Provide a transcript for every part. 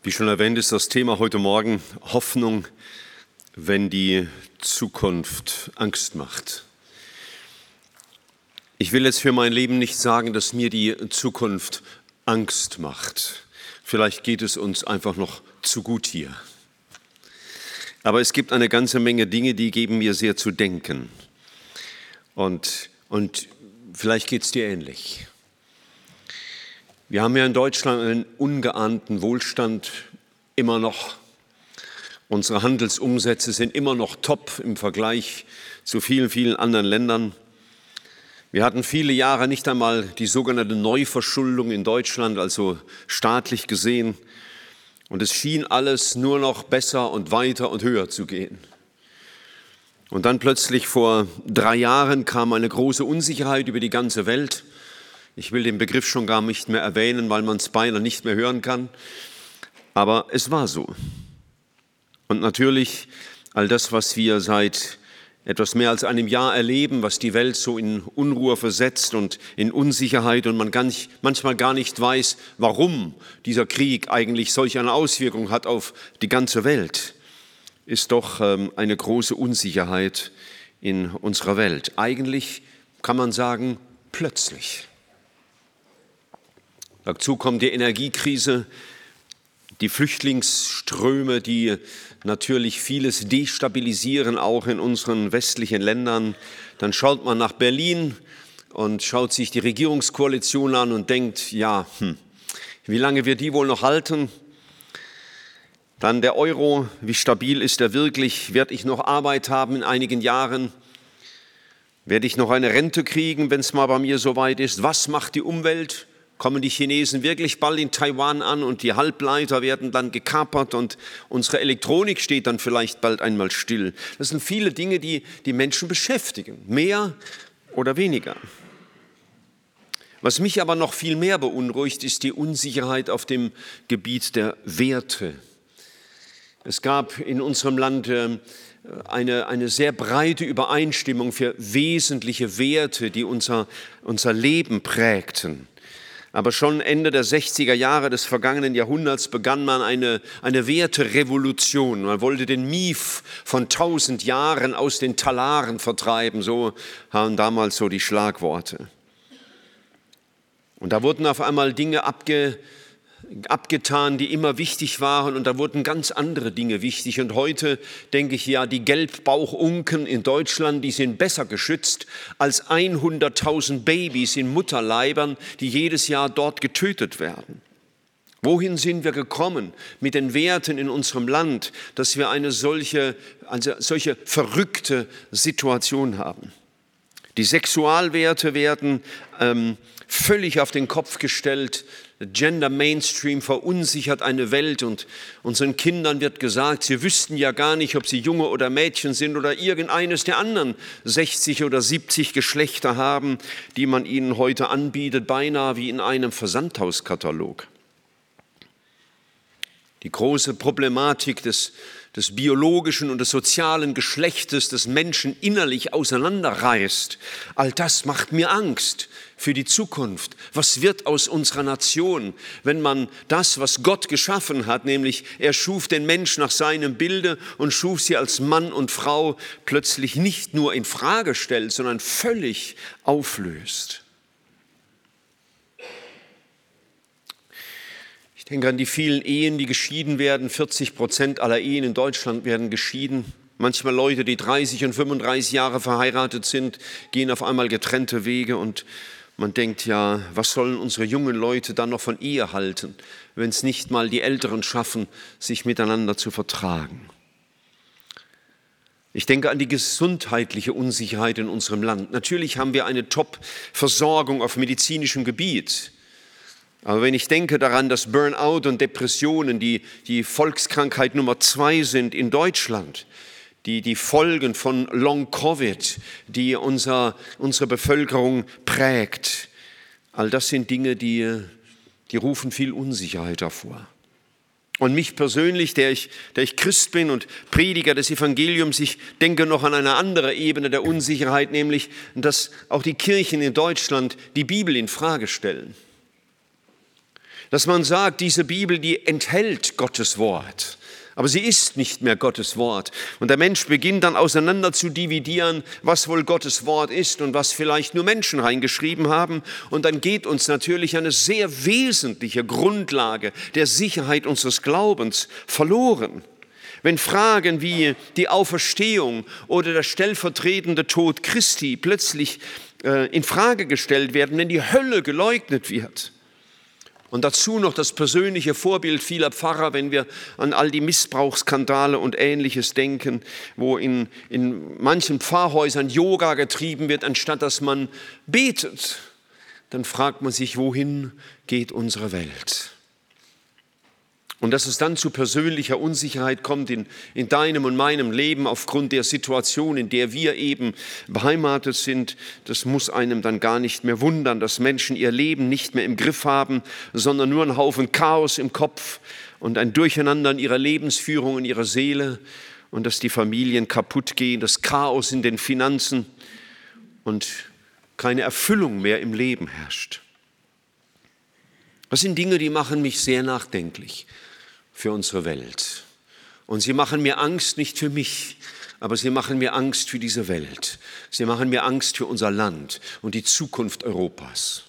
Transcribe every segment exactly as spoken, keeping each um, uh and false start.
Wie schon erwähnt, ist das Thema heute Morgen Hoffnung, wenn die Zukunft Angst macht. Ich will jetzt für mein Leben nicht sagen, dass mir die Zukunft Angst macht. Vielleicht geht es uns einfach noch zu gut hier. Aber es gibt eine ganze Menge Dinge, die geben mir sehr zu denken. Und, und vielleicht geht es dir ähnlich. Wir haben ja in Deutschland einen ungeahnten Wohlstand immer noch. Unsere Handelsumsätze sind immer noch top im Vergleich zu vielen, vielen anderen Ländern. Wir hatten viele Jahre nicht einmal die sogenannte Neuverschuldung in Deutschland, also staatlich gesehen. Und es schien alles nur noch besser und weiter und höher zu gehen. Und dann plötzlich vor drei Jahren kam eine große Unsicherheit über die ganze Welt. Ich will den Begriff schon gar nicht mehr erwähnen, weil man es beinahe nicht mehr hören kann. Aber es war so. Und natürlich all das, was wir seit etwas mehr als einem Jahr erleben, was die Welt so in Unruhe versetzt und in Unsicherheit und man gar nicht, manchmal gar nicht weiß, warum dieser Krieg eigentlich solch eine Auswirkung hat auf die ganze Welt, ist doch ähm, eine große Unsicherheit in unserer Welt. Eigentlich kann man sagen, plötzlich. Dazu kommt die Energiekrise, die Flüchtlingsströme, die natürlich vieles destabilisieren, auch in unseren westlichen Ländern. Dann schaut man nach Berlin und schaut sich die Regierungskoalition an und denkt, ja, hm, wie lange wird die wohl noch halten? Dann der Euro, wie stabil ist er wirklich? Werde ich noch Arbeit haben in einigen Jahren? Werde ich noch eine Rente kriegen, wenn es mal bei mir soweit ist? Was macht die Umwelt? Kommen die Chinesen wirklich bald in Taiwan an und die Halbleiter werden dann gekapert und unsere Elektronik steht dann vielleicht bald einmal still. Das sind viele Dinge, die die Menschen beschäftigen, mehr oder weniger. Was mich aber noch viel mehr beunruhigt, ist die Unsicherheit auf dem Gebiet der Werte. Es gab in unserem Land eine, eine sehr breite Übereinstimmung für wesentliche Werte, die unser, unser Leben prägten. Aber schon Ende der sechziger Jahre des vergangenen Jahrhunderts begann man eine, eine Werterevolution. Man wollte den Mief von tausend Jahren aus den Talaren vertreiben, so waren damals so die Schlagworte. Und da wurden auf einmal Dinge abge, abgetan, die immer wichtig waren und da wurden ganz andere Dinge wichtig. Und heute denke ich, ja, die Gelbbauchunken in Deutschland, die sind besser geschützt als hunderttausend Babys in Mutterleibern, die jedes Jahr dort getötet werden. Wohin sind wir gekommen mit den Werten in unserem Land, dass wir eine solche, also solche verrückte Situation haben? Die Sexualwerte werden ähm, völlig auf den Kopf gestellt. Gender Mainstream verunsichert eine Welt und unseren Kindern wird gesagt, sie wüssten ja gar nicht, ob sie Junge oder Mädchen sind oder irgendeines der anderen sechzig oder siebzig Geschlechter haben, die man ihnen heute anbietet, beinahe wie in einem Versandhauskatalog. Die große Problematik des, des biologischen und des sozialen Geschlechtes des Menschen innerlich auseinanderreißt, all das macht mir Angst für die Zukunft. Was wird aus unserer Nation, wenn man das, was Gott geschaffen hat, nämlich er schuf den Menschen nach seinem Bilde und schuf sie als Mann und Frau, plötzlich nicht nur in Frage stellt, sondern völlig auflöst? Ich denke an die vielen Ehen, die geschieden werden. vierzig Prozent aller Ehen in Deutschland werden geschieden. Manchmal Leute, die dreißig und fünfunddreißig Jahre verheiratet sind, gehen auf einmal getrennte Wege und man denkt, ja, was sollen unsere jungen Leute dann noch von Ehe halten, wenn es nicht mal die Älteren schaffen, sich miteinander zu vertragen? Ich denke an die gesundheitliche Unsicherheit in unserem Land. Natürlich haben wir eine Top-Versorgung auf medizinischem Gebiet. Aber wenn ich denke daran, dass Burnout und Depressionen die, die Volkskrankheit Nummer zwei sind in Deutschland, die, die Folgen von Long-Covid, die unser, unsere Bevölkerung prägt, all das sind Dinge, die, die rufen viel Unsicherheit hervor. Und mich persönlich, der ich, der ich Christ bin und Prediger des Evangeliums, ich denke noch an eine andere Ebene der Unsicherheit, nämlich, dass auch die Kirchen in Deutschland die Bibel in Frage stellen. Dass man sagt, diese Bibel, die enthält Gottes Wort. Aber sie ist nicht mehr Gottes Wort. Und der Mensch beginnt dann auseinander zu dividieren, was wohl Gottes Wort ist und was vielleicht nur Menschen reingeschrieben haben. Und dann geht uns natürlich eine sehr wesentliche Grundlage der Sicherheit unseres Glaubens verloren. Wenn Fragen wie die Auferstehung oder der stellvertretende Tod Christi plötzlich äh, in Frage gestellt werden, wenn die Hölle geleugnet wird. Und dazu noch das persönliche Vorbild vieler Pfarrer, wenn wir an all die Missbrauchsskandale und Ähnliches denken, wo in, in manchen Pfarrhäusern Yoga getrieben wird, anstatt dass man betet, dann fragt man sich, wohin geht unsere Welt? Und dass es dann zu persönlicher Unsicherheit kommt in, in deinem und meinem Leben aufgrund der Situation, in der wir eben beheimatet sind, das muss einem dann gar nicht mehr wundern, dass Menschen ihr Leben nicht mehr im Griff haben, sondern nur einen Haufen Chaos im Kopf und ein Durcheinander in ihrer Lebensführung, in ihrer Seele und dass die Familien kaputt gehen, das Chaos in den Finanzen und keine Erfüllung mehr im Leben herrscht. Das sind Dinge, die machen mich sehr nachdenklich für unsere Welt. Und sie machen mir Angst nicht für mich, aber sie machen mir Angst für diese Welt. Sie machen mir Angst für unser Land und die Zukunft Europas.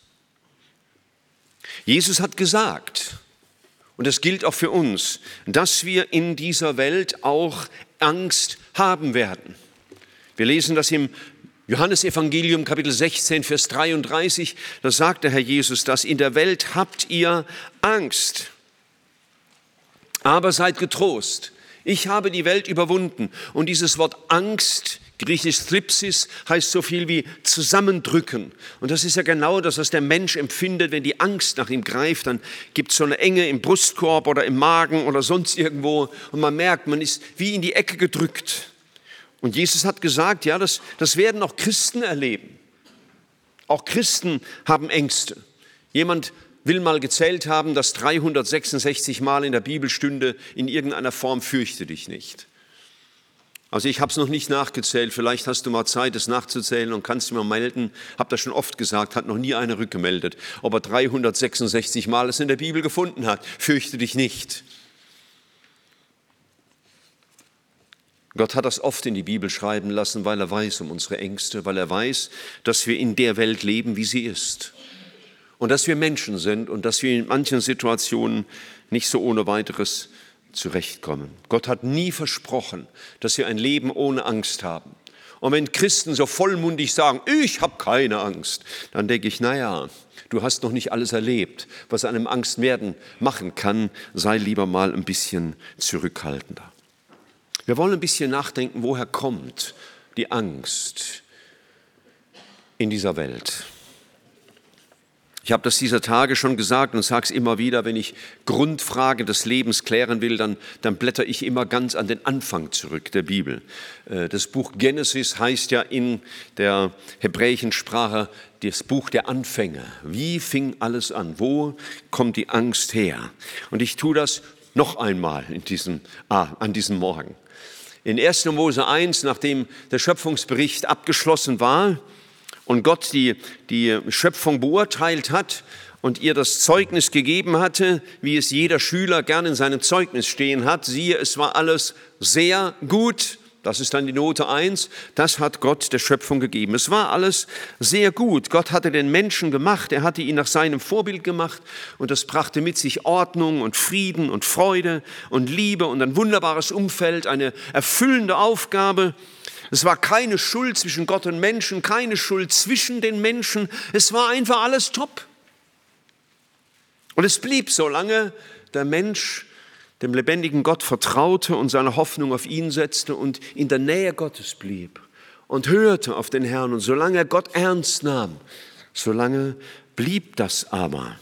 Jesus hat gesagt, und das gilt auch für uns, dass wir in dieser Welt auch Angst haben werden. Wir lesen das im Johannesevangelium Kapitel sechzehn, Vers dreiunddreißig, da sagt der Herr Jesus, dass in der Welt habt ihr Angst. Aber seid getrost, ich habe die Welt überwunden. Und dieses Wort Angst, griechisch Thripsis, heißt so viel wie zusammendrücken. Und das ist ja genau das, was der Mensch empfindet, wenn die Angst nach ihm greift. Dann gibt es so eine Enge im Brustkorb oder im Magen oder sonst irgendwo. Und man merkt, man ist wie in die Ecke gedrückt. Und Jesus hat gesagt, ja, das, das werden auch Christen erleben. Auch Christen haben Ängste. Jemand will mal gezählt haben, dass dreihundertsechsundsechzig Mal in der Bibel stünde, in irgendeiner Form fürchte dich nicht. Also ich habe es noch nicht nachgezählt, vielleicht hast du mal Zeit, es nachzuzählen und kannst du mir melden. Habe das schon oft gesagt, hat noch nie einer rückgemeldet, ob er dreihundertsechsundsechzig Mal es in der Bibel gefunden hat. Fürchte dich nicht. Gott hat das oft in die Bibel schreiben lassen, weil er weiß um unsere Ängste, weil er weiß, dass wir in der Welt leben, wie sie ist. Und dass wir Menschen sind und dass wir in manchen Situationen nicht so ohne weiteres zurechtkommen. Gott hat nie versprochen, dass wir ein Leben ohne Angst haben. Und wenn Christen so vollmundig sagen, ich habe keine Angst, dann denke ich, naja, du hast noch nicht alles erlebt, was einem Angst werden machen kann. Sei lieber mal ein bisschen zurückhaltender. Wir wollen ein bisschen nachdenken, woher kommt die Angst in dieser Welt. Ich habe das dieser Tage schon gesagt und sage es immer wieder, wenn ich Grundfragen des Lebens klären will, dann, dann blätter ich immer ganz an den Anfang zurück der Bibel. Das Buch Genesis heißt ja in der hebräischen Sprache das Buch der Anfänge. Wie fing alles an? Wo kommt die Angst her? Und ich tue das noch einmal in diesem, ah, an diesem Morgen. In erster Mose eins, nachdem der Schöpfungsbericht abgeschlossen war, und Gott die, die Schöpfung beurteilt hat und ihr das Zeugnis gegeben hatte, wie es jeder Schüler gern in seinem Zeugnis stehen hat, siehe, es war alles sehr gut, das ist dann die Note eins, das hat Gott der Schöpfung gegeben. Es war alles sehr gut. Gott hatte den Menschen gemacht, er hatte ihn nach seinem Vorbild gemacht und das brachte mit sich Ordnung und Frieden und Freude und Liebe und ein wunderbares Umfeld, eine erfüllende Aufgabe. Es war keine Schuld zwischen Gott und Menschen, keine Schuld zwischen den Menschen. Es war einfach alles top. Und es blieb, solange der Mensch dem lebendigen Gott vertraute und seine Hoffnung auf ihn setzte und in der Nähe Gottes blieb und hörte auf den Herrn. Und solange er Gott ernst nahm, solange blieb das aber.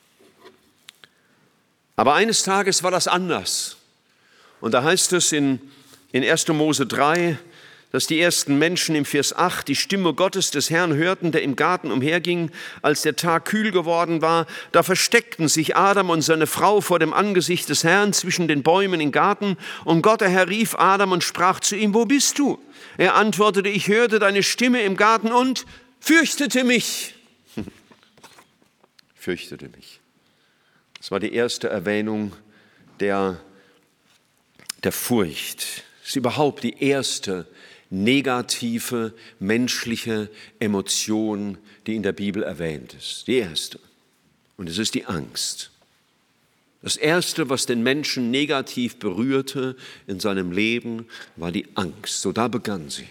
Aber eines Tages war das anders. Und da heißt es in, in erster Mose drei, dass die ersten Menschen im Vers acht die Stimme Gottes des Herrn hörten, der im Garten umherging, als der Tag kühl geworden war. Da versteckten sich Adam und seine Frau vor dem Angesicht des Herrn zwischen den Bäumen im Garten. Und Gott, der Herr, rief Adam und sprach zu ihm, wo bist du? Er antwortete, ich hörte deine Stimme im Garten und fürchtete mich. Fürchtete mich. Das war die erste Erwähnung der, der Furcht. Das ist überhaupt die erste negative menschliche Emotion, die in der Bibel erwähnt ist. Die erste. Und es ist die Angst. Das Erste, was den Menschen negativ berührte in seinem Leben, war die Angst. So da begann sie.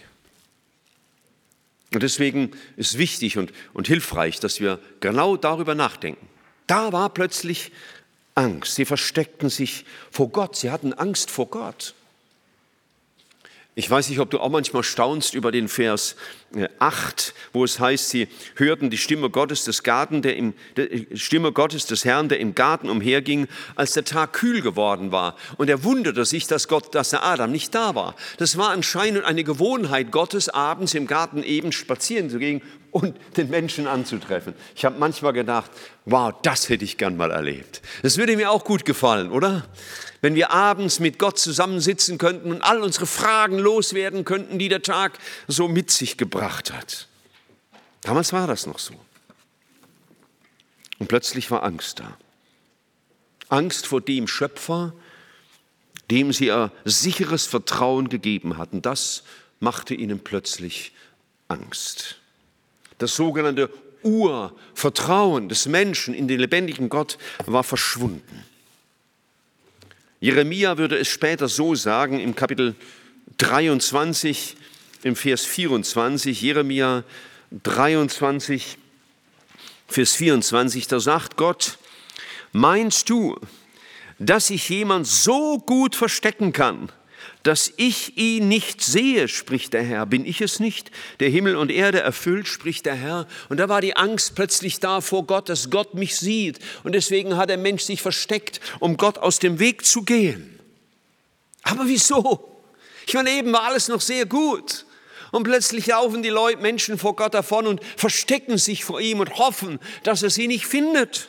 Und deswegen ist wichtig und, und hilfreich, dass wir genau darüber nachdenken. Da war plötzlich Angst. Sie versteckten sich vor Gott. Sie hatten Angst vor Gott. Ich weiß nicht, ob du auch manchmal staunst über den Vers acht, wo es heißt, sie hörten die Stimme Gottes des Garten, der im, die Stimme Gottes des Herrn, der im Garten umherging, als der Tag kühl geworden war. Und er wunderte sich, dass Gott, dass der Adam nicht da war. Das war anscheinend eine Gewohnheit Gottes, abends im Garten eben spazieren zu gehen und den Menschen anzutreffen. Ich habe manchmal gedacht, wow, das hätte ich gern mal erlebt. Das würde mir auch gut gefallen, oder? Wenn wir abends mit Gott zusammensitzen könnten und all unsere Fragen loswerden könnten, die der Tag so mit sich gebracht hat. Damals war das noch so. Und plötzlich war Angst da. Angst vor dem Schöpfer, dem sie ihr sicheres Vertrauen gegeben hatten. Das machte ihnen plötzlich Angst. Das sogenannte Urvertrauen des Menschen in den lebendigen Gott war verschwunden. Jeremia würde es später so sagen, im Kapitel dreiundzwanzig, im Vers vierundzwanzig, Jeremia dreiundzwanzig, Vers vierundzwanzig, da sagt Gott, meinst du, dass sich jemand so gut verstecken kann, dass ich ihn nicht sehe, spricht der Herr. Bin ich es nicht, der Himmel und Erde erfüllt, spricht der Herr. Und da war die Angst plötzlich da vor Gott, dass Gott mich sieht. Und deswegen hat der Mensch sich versteckt, um Gott aus dem Weg zu gehen. Aber wieso? Ich meine, eben war alles noch sehr gut. Und plötzlich laufen die Leute, Menschen vor Gott davon und verstecken sich vor ihm und hoffen, dass er sie nicht findet.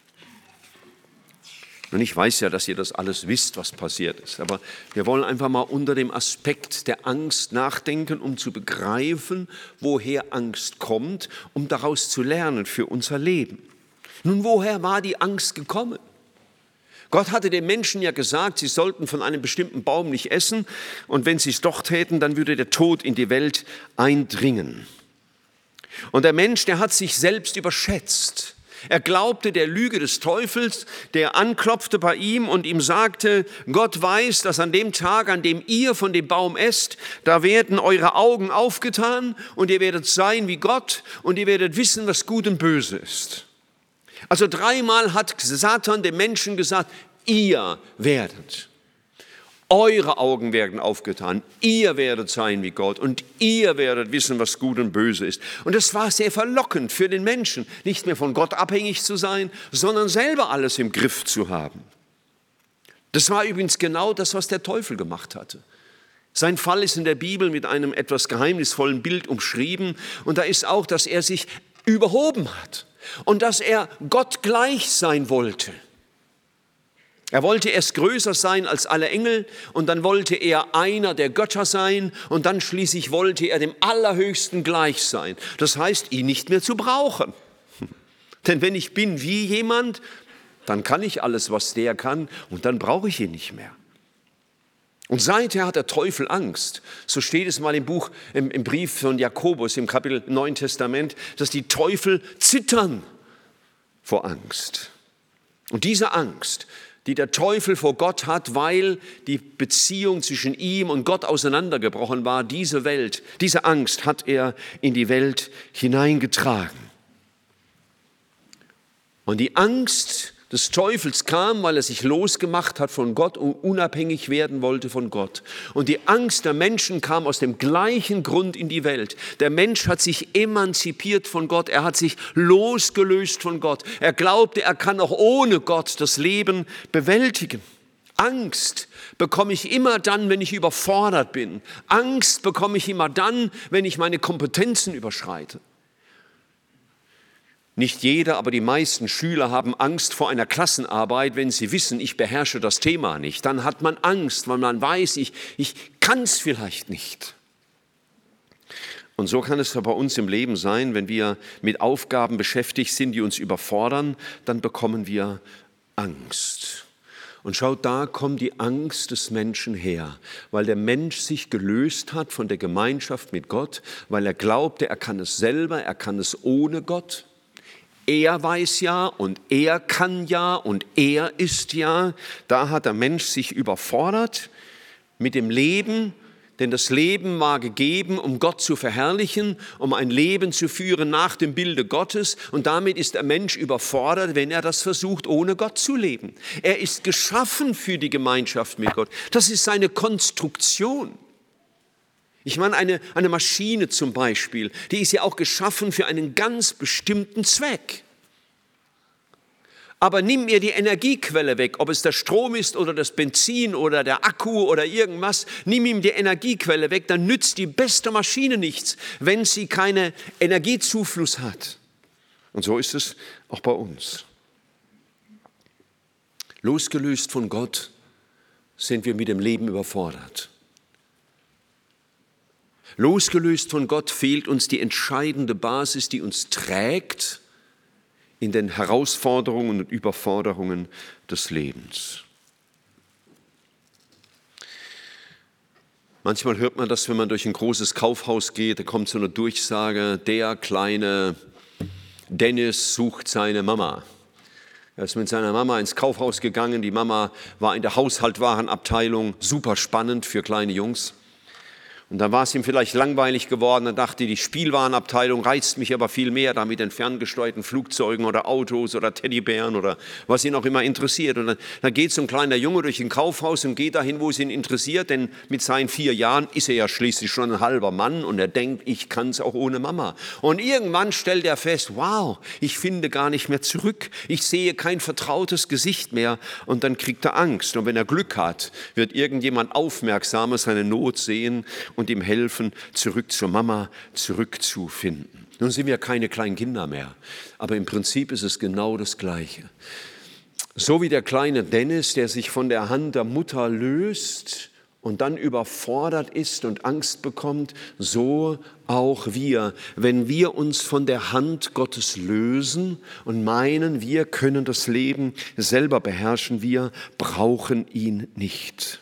Und ich weiß ja, dass ihr das alles wisst, was passiert ist. Aber wir wollen einfach mal unter dem Aspekt der Angst nachdenken, um zu begreifen, woher Angst kommt, um daraus zu lernen für unser Leben. Nun, woher war die Angst gekommen? Gott hatte den Menschen ja gesagt, sie sollten von einem bestimmten Baum nicht essen. Und wenn sie es doch täten, dann würde der Tod in die Welt eindringen. Und der Mensch, der hat sich selbst überschätzt. Er glaubte der Lüge des Teufels, der anklopfte bei ihm und ihm sagte, Gott weiß, dass an dem Tag, an dem ihr von dem Baum esst, da werden eure Augen aufgetan und ihr werdet sein wie Gott und ihr werdet wissen, was gut und böse ist. Also dreimal hat Satan dem Menschen gesagt, ihr werdet. Eure Augen werden aufgetan, ihr werdet sein wie Gott und ihr werdet wissen, was gut und böse ist. Und das war sehr verlockend für den Menschen, nicht mehr von Gott abhängig zu sein, sondern selber alles im Griff zu haben. Das war übrigens genau das, was der Teufel gemacht hatte. Sein Fall ist in der Bibel mit einem etwas geheimnisvollen Bild umschrieben und da ist auch, dass er sich überhoben hat und dass er Gott gleich sein wollte. Er wollte erst größer sein als alle Engel und dann wollte er einer der Götter sein und dann schließlich wollte er dem Allerhöchsten gleich sein. Das heißt, ihn nicht mehr zu brauchen. Denn wenn ich bin wie jemand, dann kann ich alles, was der kann und dann brauche ich ihn nicht mehr. Und seither hat der Teufel Angst. So steht es mal im Buch, im, im Brief von Jakobus, im Kapitel Neuen Testament, dass die Teufel zittern vor Angst. Und diese Angst, die der Teufel vor Gott hat, weil die Beziehung zwischen ihm und Gott auseinandergebrochen war, diese Welt, diese Angst hat er in die Welt hineingetragen. Und die Angst des Teufels kam, weil er sich losgemacht hat von Gott und unabhängig werden wollte von Gott. Und die Angst der Menschen kam aus dem gleichen Grund in die Welt. Der Mensch hat sich emanzipiert von Gott, er hat sich losgelöst von Gott. Er glaubte, er kann auch ohne Gott das Leben bewältigen. Angst bekomme ich immer dann, wenn ich überfordert bin. Angst bekomme ich immer dann, wenn ich meine Kompetenzen überschreite. Nicht jeder, aber die meisten Schüler haben Angst vor einer Klassenarbeit, wenn sie wissen, ich beherrsche das Thema nicht. Dann hat man Angst, weil man weiß, ich, ich kann es vielleicht nicht. Und so kann es bei uns im Leben sein, wenn wir mit Aufgaben beschäftigt sind, die uns überfordern, dann bekommen wir Angst. Und schaut, da kommt die Angst des Menschen her, weil der Mensch sich gelöst hat von der Gemeinschaft mit Gott, weil er glaubte, er kann es selber, er kann es ohne Gott. Er weiß ja und er kann ja und er ist ja. Da hat der Mensch sich überfordert mit dem Leben, denn das Leben war gegeben, um Gott zu verherrlichen, um ein Leben zu führen nach dem Bilde Gottes. Und damit ist der Mensch überfordert, wenn er das versucht, ohne Gott zu leben. Er ist geschaffen für die Gemeinschaft mit Gott. Das ist seine Konstruktion. Ich meine, eine, eine Maschine zum Beispiel, die ist ja auch geschaffen für einen ganz bestimmten Zweck. Aber nimm mir die Energiequelle weg, ob es der Strom ist oder das Benzin oder der Akku oder irgendwas, nimm ihm die Energiequelle weg, dann nützt die beste Maschine nichts, wenn sie keine Energiezufluss hat. Und so ist es auch bei uns. Losgelöst von Gott sind wir mit dem Leben überfordert. Losgelöst von Gott fehlt uns die entscheidende Basis, die uns trägt in den Herausforderungen und Überforderungen des Lebens. Manchmal hört man das, wenn man durch ein großes Kaufhaus geht, da kommt so eine Durchsage, der kleine Dennis sucht seine Mama. Er ist mit seiner Mama ins Kaufhaus gegangen, die Mama war in der Haushaltwarenabteilung, super spannend für kleine Jungs. Und dann war es ihm vielleicht langweilig geworden, dann dachte, die Spielwarenabteilung reizt mich aber viel mehr, da mit den ferngesteuerten Flugzeugen oder Autos oder Teddybären oder was ihn auch immer interessiert. Und dann, dann geht so ein kleiner Junge durch ein Kaufhaus und geht dahin, wo es ihn interessiert, denn mit seinen vier Jahren ist er ja schließlich schon ein halber Mann und er denkt, ich kann es auch ohne Mama. Und irgendwann stellt er fest, wow, ich finde gar nicht mehr zurück, ich sehe kein vertrautes Gesicht mehr und dann kriegt er Angst. Und wenn er Glück hat, wird irgendjemand Aufmerksames seine Not sehen und ihm helfen, zurück zur Mama zurückzufinden. Nun sind wir keine kleinen Kinder mehr, aber im Prinzip ist es genau das Gleiche. So wie der kleine Dennis, der sich von der Hand der Mutter löst und dann überfordert ist und Angst bekommt, so auch wir, wenn wir uns von der Hand Gottes lösen und meinen, wir können das Leben selber beherrschen, wir brauchen ihn nicht.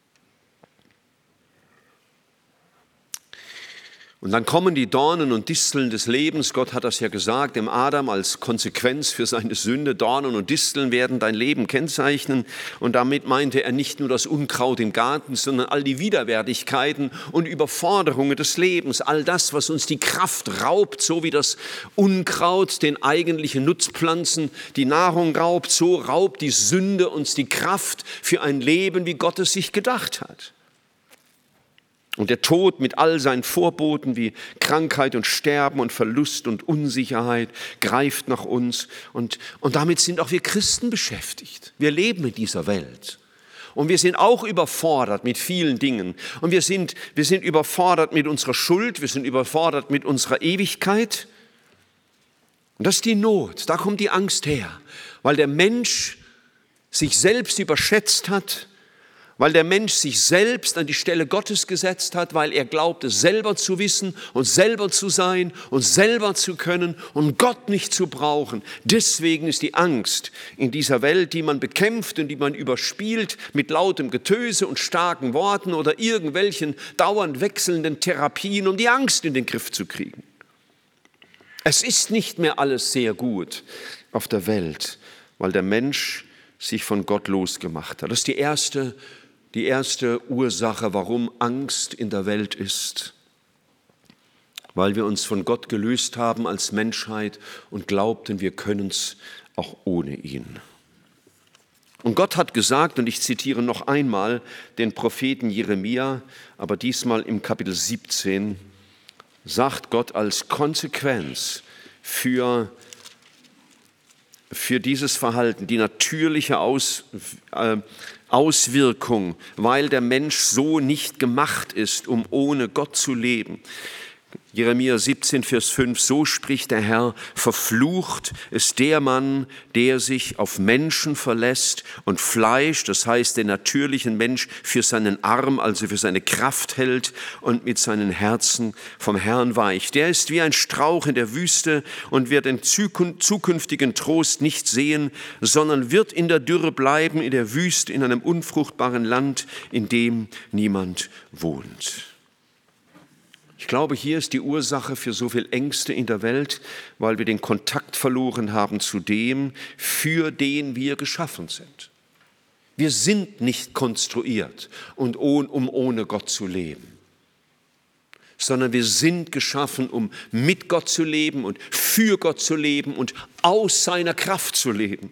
Und dann kommen die Dornen und Disteln des Lebens. Gott hat das ja gesagt, dem Adam als Konsequenz für seine Sünde. Dornen und Disteln werden dein Leben kennzeichnen. Und damit meinte er nicht nur das Unkraut im Garten, sondern all die Widerwärtigkeiten und Überforderungen des Lebens. All das, was uns die Kraft raubt, so wie das Unkraut den eigentlichen Nutzpflanzen die Nahrung raubt, so raubt die Sünde uns die Kraft für ein Leben, wie Gott es sich gedacht hat. Und der Tod mit all seinen Vorboten wie Krankheit und Sterben und Verlust und Unsicherheit greift nach uns. Und, und damit sind auch wir Christen beschäftigt. Wir leben in dieser Welt. Und wir sind auch überfordert mit vielen Dingen. Und wir sind, wir sind überfordert mit unserer Schuld, wir sind überfordert mit unserer Ewigkeit. Und das ist die Not, da kommt die Angst her. Weil der Mensch sich selbst überschätzt hat, weil der Mensch sich selbst an die Stelle Gottes gesetzt hat, weil er glaubte, selber zu wissen und selber zu sein und selber zu können und Gott nicht zu brauchen. Deswegen ist die Angst in dieser Welt, die man bekämpft und die man überspielt mit lautem Getöse und starken Worten oder irgendwelchen dauernd wechselnden Therapien, um die Angst in den Griff zu kriegen. Es ist nicht mehr alles sehr gut auf der Welt, weil der Mensch sich von Gott losgemacht hat. Das ist die erste Die erste Ursache, warum Angst in der Welt ist, weil wir uns von Gott gelöst haben als Menschheit und glaubten, wir können es auch ohne ihn. Und Gott hat gesagt, und ich zitiere noch einmal den Propheten Jeremia, aber diesmal im Kapitel siebzehn, sagt Gott als Konsequenz für für dieses Verhalten, die natürliche Aus, äh, Auswirkung, weil der Mensch so nicht gemacht ist, um ohne Gott zu leben. Jeremia siebzehn, Vers fünf, so spricht der Herr, verflucht ist der Mann, der sich auf Menschen verlässt und Fleisch, das heißt den natürlichen Mensch, für seinen Arm, also für seine Kraft hält und mit seinen Herzen vom Herrn weicht. Der ist wie ein Strauch in der Wüste und wird den zukünftigen Trost nicht sehen, sondern wird in der Dürre bleiben, in der Wüste, in einem unfruchtbaren Land, in dem niemand wohnt. Ich glaube, hier ist die Ursache für so viel Ängste in der Welt, weil wir den Kontakt verloren haben zu dem, für den wir geschaffen sind. Wir sind nicht konstruiert, und um ohne Gott zu leben, sondern wir sind geschaffen, um mit Gott zu leben und für Gott zu leben und aus seiner Kraft zu leben.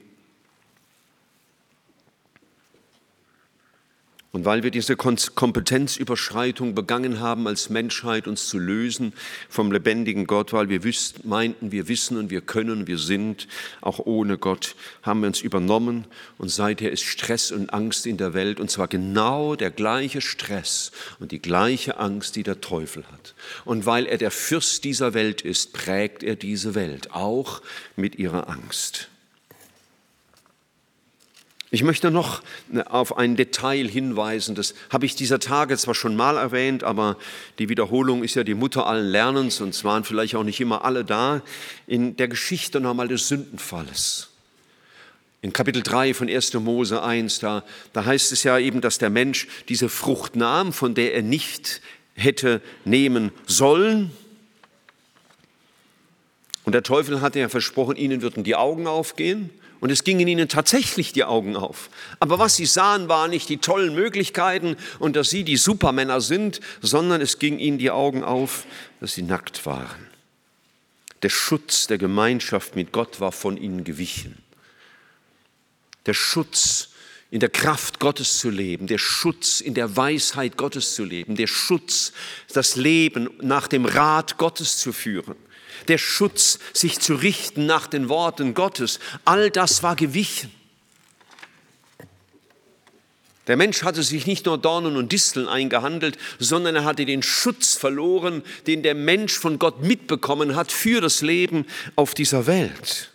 Und weil wir diese Kompetenzüberschreitung begangen haben, als Menschheit uns zu lösen vom lebendigen Gott, weil wir wüssten, meinten, wir wissen und wir können, wir sind, auch ohne Gott, haben wir uns übernommen. Und seither ist Stress und Angst in der Welt, und zwar genau der gleiche Stress und die gleiche Angst, die der Teufel hat. Und weil er der Fürst dieser Welt ist, prägt er diese Welt, auch mit ihrer Angst. Ich möchte noch auf ein Detail hinweisen, das habe ich dieser Tage zwar schon mal erwähnt, aber die Wiederholung ist ja die Mutter allen Lernens, und es waren vielleicht auch nicht immer alle da, in der Geschichte nochmal des Sündenfalles. In Kapitel drei von erster Mose eins, da, da heißt es ja eben, dass der Mensch diese Frucht nahm, von der er nicht hätte nehmen sollen. Und der Teufel hatte ja versprochen, ihnen würden die Augen aufgehen. Und es gingen ihnen tatsächlich die Augen auf. Aber was sie sahen, waren nicht die tollen Möglichkeiten und dass sie die Supermänner sind, sondern es ging ihnen die Augen auf, dass sie nackt waren. Der Schutz der Gemeinschaft mit Gott war von ihnen gewichen. Der Schutz, in der Kraft Gottes zu leben, der Schutz, in der Weisheit Gottes zu leben, der Schutz, das Leben nach dem Rat Gottes zu führen. Der Schutz, sich zu richten nach den Worten Gottes, all das war gewichen. Der Mensch hatte sich nicht nur Dornen und Disteln eingehandelt, sondern er hatte den Schutz verloren, den der Mensch von Gott mitbekommen hat für das Leben auf dieser Welt.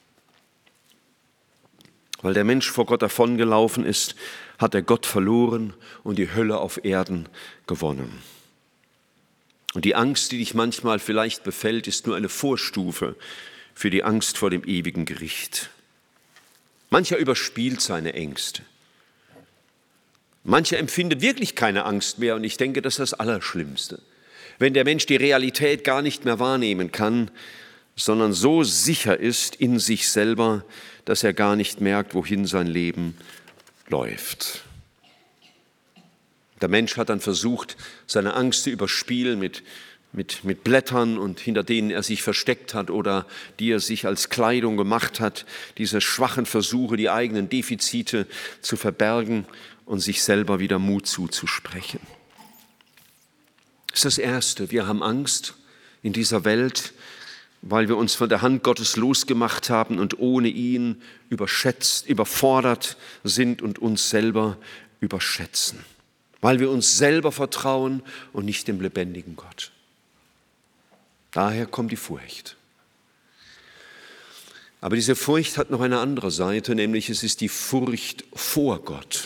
Weil der Mensch vor Gott davongelaufen ist, hat er Gott verloren und die Hölle auf Erden gewonnen. Und die Angst, die dich manchmal vielleicht befällt, ist nur eine Vorstufe für die Angst vor dem ewigen Gericht. Mancher überspielt seine Ängste. Mancher empfindet wirklich keine Angst mehr, und ich denke, das ist das Allerschlimmste. Wenn der Mensch die Realität gar nicht mehr wahrnehmen kann, sondern so sicher ist in sich selber, dass er gar nicht merkt, wohin sein Leben läuft. Der Mensch hat dann versucht, seine Angst zu überspielen mit, mit, mit Blättern, und hinter denen er sich versteckt hat oder die er sich als Kleidung gemacht hat, diese schwachen Versuche, die eigenen Defizite zu verbergen und sich selber wieder Mut zuzusprechen. Das ist das Erste. Wir haben Angst in dieser Welt, weil wir uns von der Hand Gottes losgemacht haben und ohne ihn überschätzt, überfordert sind und uns selber überschätzen. Weil wir uns selber vertrauen und nicht dem lebendigen Gott. Daher kommt die Furcht. Aber diese Furcht hat noch eine andere Seite, nämlich es ist die Furcht vor Gott.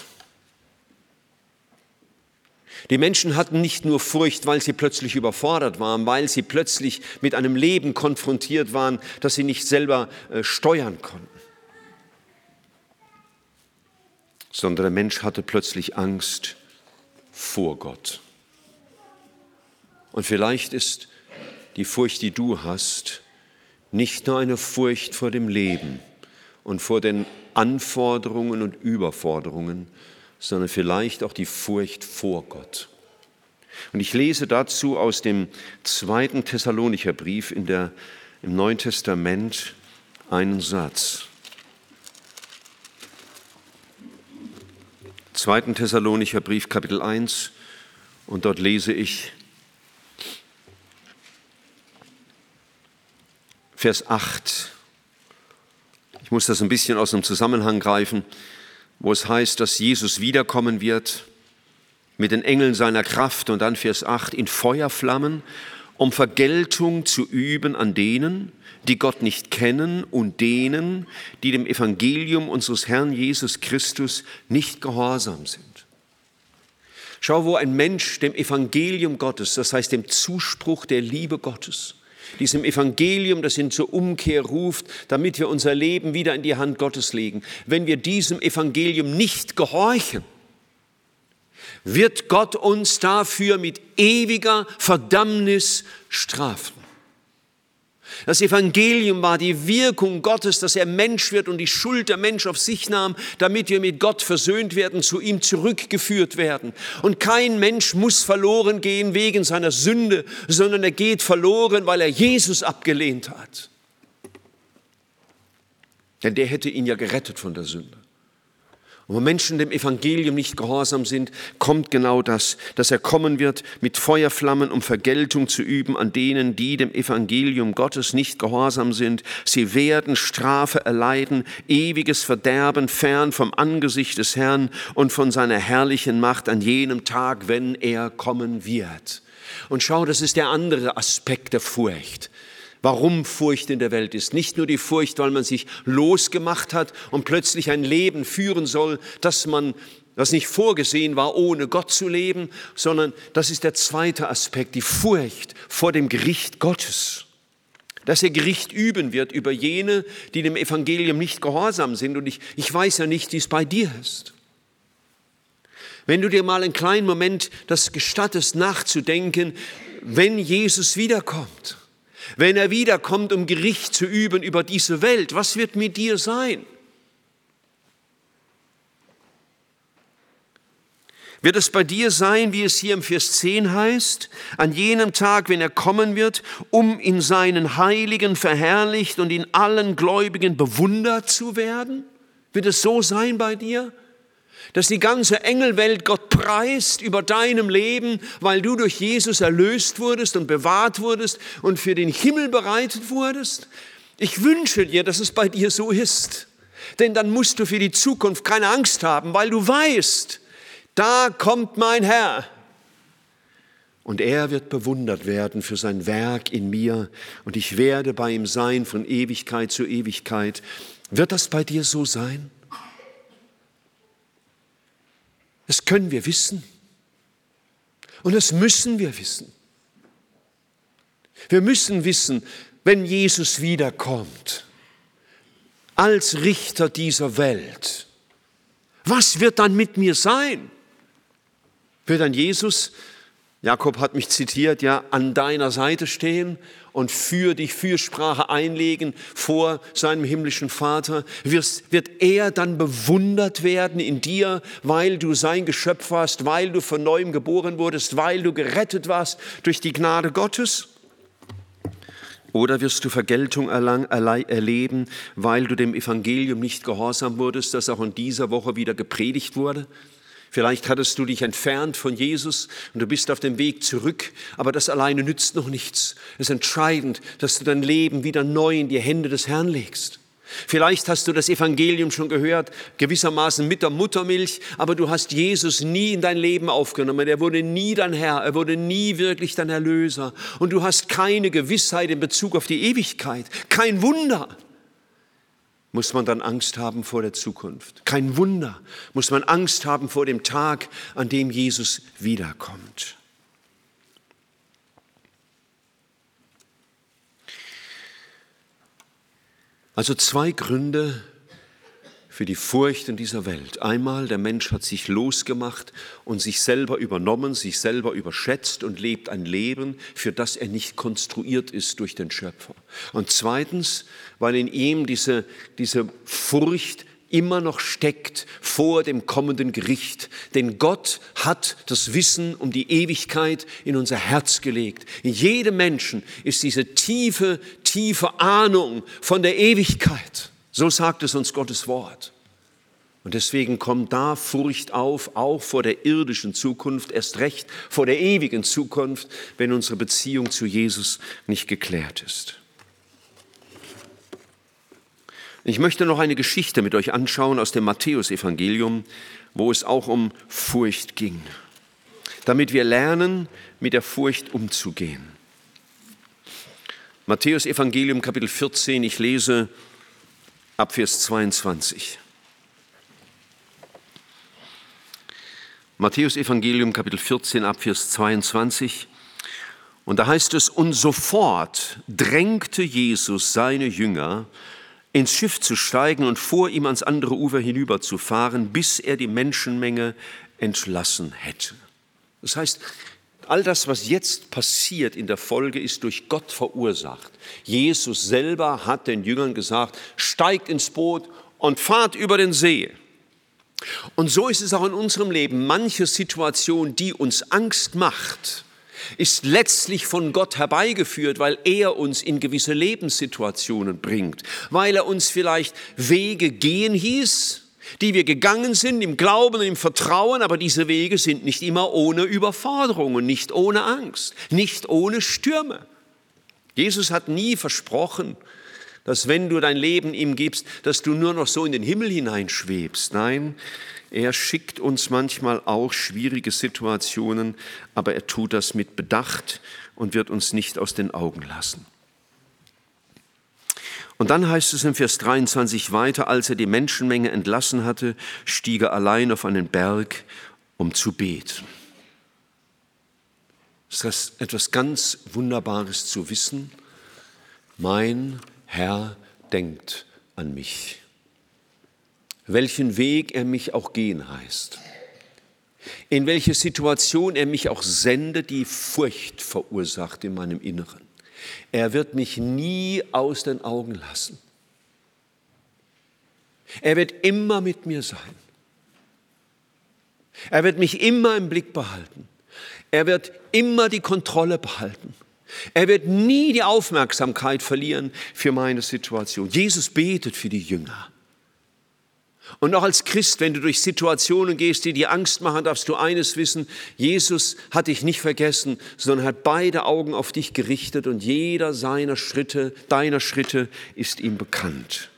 Die Menschen hatten nicht nur Furcht, weil sie plötzlich überfordert waren, weil sie plötzlich mit einem Leben konfrontiert waren, das sie nicht selber äh, steuern konnten. Sondern der Mensch hatte plötzlich Angst vor Gott. Und vielleicht ist die Furcht, die du hast, nicht nur eine Furcht vor dem Leben und vor den Anforderungen und Überforderungen, sondern vielleicht auch die Furcht vor Gott. Und ich lese dazu aus dem zweiten Thessalonicher Brief in der, im Neuen Testament einen Satz. zweiten Thessalonicher Brief, Kapitel eins, und dort lese ich Vers acht. Ich muss das ein bisschen aus dem Zusammenhang greifen, wo es heißt, dass Jesus wiederkommen wird mit den Engeln seiner Kraft, und dann Vers acht, in Feuerflammen, um Vergeltung zu üben an denen, die Gott nicht kennen und denen, die dem Evangelium unseres Herrn Jesus Christus nicht gehorsam sind. Schau, wo ein Mensch dem Evangelium Gottes, das heißt dem Zuspruch der Liebe Gottes, diesem Evangelium, das ihn zur Umkehr ruft, damit wir unser Leben wieder in die Hand Gottes legen. Wenn wir diesem Evangelium nicht gehorchen, wird Gott uns dafür mit ewiger Verdammnis strafen. Das Evangelium war die Wirkung Gottes, dass er Mensch wird und die Schuld der Mensch auf sich nahm, damit wir mit Gott versöhnt werden, zu ihm zurückgeführt werden. Und kein Mensch muss verloren gehen wegen seiner Sünde, sondern er geht verloren, weil er Jesus abgelehnt hat. Denn der hätte ihn ja gerettet von der Sünde. Und wo Menschen dem Evangelium nicht gehorsam sind, kommt genau das, dass er kommen wird mit Feuerflammen, um Vergeltung zu üben an denen, die dem Evangelium Gottes nicht gehorsam sind. Sie werden Strafe erleiden, ewiges Verderben fern vom Angesicht des Herrn und von seiner herrlichen Macht an jenem Tag, wenn er kommen wird. Und schau, das ist der andere Aspekt der Furcht. Warum Furcht in der Welt ist. Nicht nur die Furcht, weil man sich losgemacht hat und plötzlich ein Leben führen soll, das man, das nicht vorgesehen war, ohne Gott zu leben, sondern das ist der zweite Aspekt, die Furcht vor dem Gericht Gottes. Dass er Gericht üben wird über jene, die dem Evangelium nicht gehorsam sind. Und ich, ich weiß ja nicht, wie es bei dir ist. Wenn du dir mal einen kleinen Moment das gestattest, nachzudenken, wenn Jesus wiederkommt, wenn er wiederkommt, um Gericht zu üben über diese Welt, was wird mit dir sein? Wird es bei dir sein, wie es hier im Vers zehn heißt, an jenem Tag, wenn er kommen wird, um in seinen Heiligen verherrlicht und in allen Gläubigen bewundert zu werden? Wird es so sein bei dir? Dass die ganze Engelwelt Gott preist über deinem Leben, weil du durch Jesus erlöst wurdest und bewahrt wurdest und für den Himmel bereitet wurdest? Ich wünsche dir, dass es bei dir so ist. Denn dann musst du für die Zukunft keine Angst haben, weil du weißt, da kommt mein Herr. Und er wird bewundert werden für sein Werk in mir und ich werde bei ihm sein von Ewigkeit zu Ewigkeit. Wird das bei dir so sein? Das können wir wissen und das müssen wir wissen. Wir müssen wissen, wenn Jesus wiederkommt, als Richter dieser Welt, was wird dann mit mir sein? Wird dann Jesus, Jakob hat mich zitiert, ja, an deiner Seite stehen und für dich Fürsprache einlegen vor seinem himmlischen Vater? Wirst, wird er dann bewundert werden in dir, weil du sein Geschöpf warst, weil du von neuem geboren wurdest, weil du gerettet warst durch die Gnade Gottes? Oder wirst du Vergeltung erlang, erleben, weil du dem Evangelium nicht gehorsam wurdest, das auch in dieser Woche wieder gepredigt wurde? Vielleicht hattest du dich entfernt von Jesus und du bist auf dem Weg zurück, aber das alleine nützt noch nichts. Es ist entscheidend, dass du dein Leben wieder neu in die Hände des Herrn legst. Vielleicht hast du das Evangelium schon gehört, gewissermaßen mit der Muttermilch, aber du hast Jesus nie in dein Leben aufgenommen. Er wurde nie dein Herr, er wurde nie wirklich dein Erlöser. Und du hast keine Gewissheit in Bezug auf die Ewigkeit. Kein Wunder. Muss man dann Angst haben vor der Zukunft? Kein Wunder, muss man Angst haben vor dem Tag, an dem Jesus wiederkommt. Also zwei Gründe für die Furcht in dieser Welt. Einmal, der Mensch hat sich losgemacht und sich selber übernommen, sich selber überschätzt und lebt ein Leben, für das er nicht konstruiert ist durch den Schöpfer. Und zweitens, weil in ihm diese, diese Furcht immer noch steckt vor dem kommenden Gericht. Denn Gott hat das Wissen um die Ewigkeit in unser Herz gelegt. In jedem Menschen ist diese tiefe, tiefe Ahnung von der Ewigkeit. So sagt es uns Gottes Wort. Und deswegen kommt da Furcht auf, auch vor der irdischen Zukunft, erst recht vor der ewigen Zukunft, wenn unsere Beziehung zu Jesus nicht geklärt ist. Ich möchte noch eine Geschichte mit euch anschauen aus dem Matthäusevangelium, wo es auch um Furcht ging, damit wir lernen, mit der Furcht umzugehen. Matthäus Evangelium Kapitel vierzehn, ich lese ab Vers zweiundzwanzig. Matthäus Evangelium Kapitel vierzehn ab Vers zweiundzwanzig. Und da heißt es, und sofort drängte Jesus seine Jünger, ins Schiff zu steigen und vor ihm ans andere Ufer hinüberzufahren, bis er die Menschenmenge entlassen hätte. Das heißt, all das, was jetzt passiert in der Folge, ist durch Gott verursacht. Jesus selber hat den Jüngern gesagt, steigt ins Boot und fahrt über den See. Und so ist es auch in unserem Leben. Manche Situation, die uns Angst macht, ist letztlich von Gott herbeigeführt, weil er uns in gewisse Lebenssituationen bringt, weil er uns vielleicht Wege gehen hieß, die wir gegangen sind im Glauben und im Vertrauen, aber diese Wege sind nicht immer ohne Überforderungen, nicht ohne Angst, nicht ohne Stürme. Jesus hat nie versprochen, dass wenn du dein Leben ihm gibst, dass du nur noch so in den Himmel hineinschwebst. Nein, er schickt uns manchmal auch schwierige Situationen, aber er tut das mit Bedacht und wird uns nicht aus den Augen lassen. Und dann heißt es im Vers dreiundzwanzig weiter, als er die Menschenmenge entlassen hatte, stieg er allein auf einen Berg, um zu beten. Ist das etwas ganz Wunderbares zu wissen? Mein Herr denkt an mich. Welchen Weg er mich auch gehen heißt. In welche Situation er mich auch sendet, die Furcht verursacht in meinem Inneren. Er wird mich nie aus den Augen lassen. Er wird immer mit mir sein. Er wird mich immer im Blick behalten. Er wird immer die Kontrolle behalten. Er wird nie die Aufmerksamkeit verlieren für meine Situation. Jesus betet für die Jünger. Und auch als Christ, wenn du durch Situationen gehst, die dir Angst machen, darfst du eines wissen: Jesus hat dich nicht vergessen, sondern hat beide Augen auf dich gerichtet und jeder seiner Schritte, deiner Schritte ist ihm bekannt.